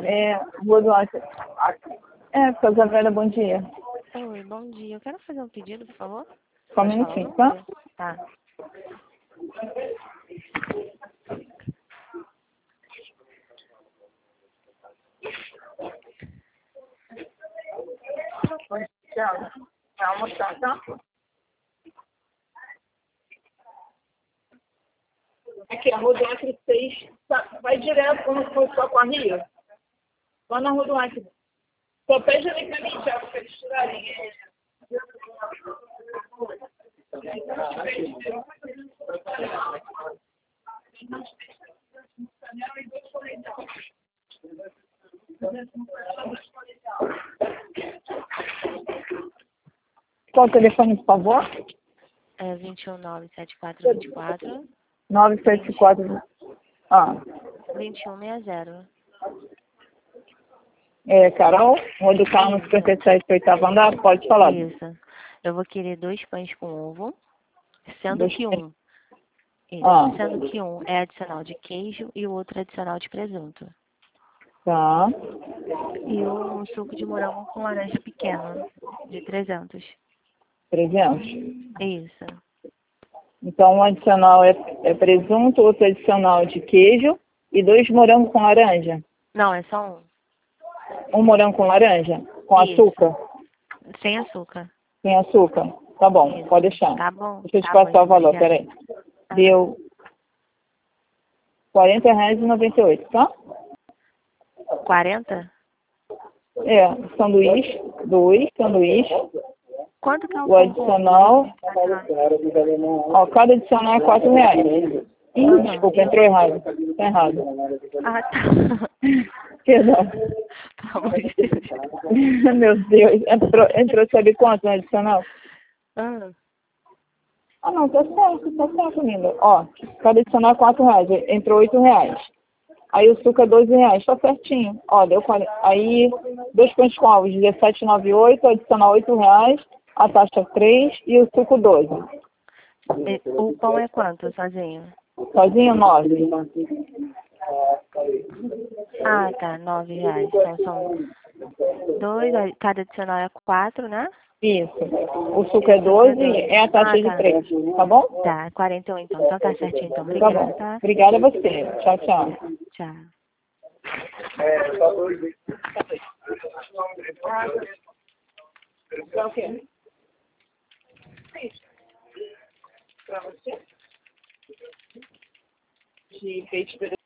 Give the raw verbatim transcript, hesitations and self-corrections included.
É, Rua do Acre. É, Casa Velha, bom dia. Oi, bom dia. Eu quero fazer um pedido, por favor. Só um Pode falar o minutinho, tá? número? Tá. Tchau. Vai almoçar, tá? Aqui, a Rua do Acre seis. Tá, vai direto quando for só com a Rio. Lá na Rua do Acre. Só pede ali pra mim, Thiago, pra eles tirarem. Qual o telefone, por favor? É vinte e um, nove sete quatro, vinte e quatro. nove sete quatro. Ah, vinte e um, sessenta. é, Carol, Rua do Carmo, cinquenta e sete, oitavo andar, pode falar. Isso. Eu vou querer dois pães com ovo, sendo Dois que pães. um, isso, Ah. sendo que um é adicional de queijo e o outro é adicional de presunto. Tá. E um suco de morango com laranja pequeno, de trezentos. trezentos. Isso. Então, um adicional é, é presunto, outro adicional de queijo e dois morangos com laranja. Não, é só um. Um morango com laranja? Com Isso. açúcar? Sem açúcar. Sem açúcar? Tá bom, Isso. pode deixar. Tá bom. Deixa eu te Tá bom, passar o valor, obrigada. peraí. Ah. Deu quarenta reais e noventa e oito, tá? quarenta? É, sanduíche, dois sanduíches. Quanto que é o O adicional, ó, cada adicional é quatro reais. Ih, Uhum. desculpa, entrou errado. Tá errado. Ah, tá. Perdão. Pelo amor de Deus. Meu Deus, entrou, entrou sabe quanto no adicional? Ah, Ah, não, tá certo, tá certo, linda. Ó, cada adicional é quatro reais, entrou oito reais. Aí o suco é doze reais, tá certinho. Ó, deu quarenta. Aí, dois pães com ovos, dezessete e noventa e oito, adicional oito reais, a taxa três e o suco doze. e o pão é quanto sozinho? Sozinho, nove. Ah, tá, nove reais. Então são dois, aí cada adicional é quatro, né? Isso. O suco é doze, é a taxa Ah, de tá. três, tá bom? Tá, quarenta e um então. Então tá certinho, então. Tá Obrigada, bom. tá? Obrigada a você. Tchau, tchau. Tchau. Pra o quê? Pra você? De peixe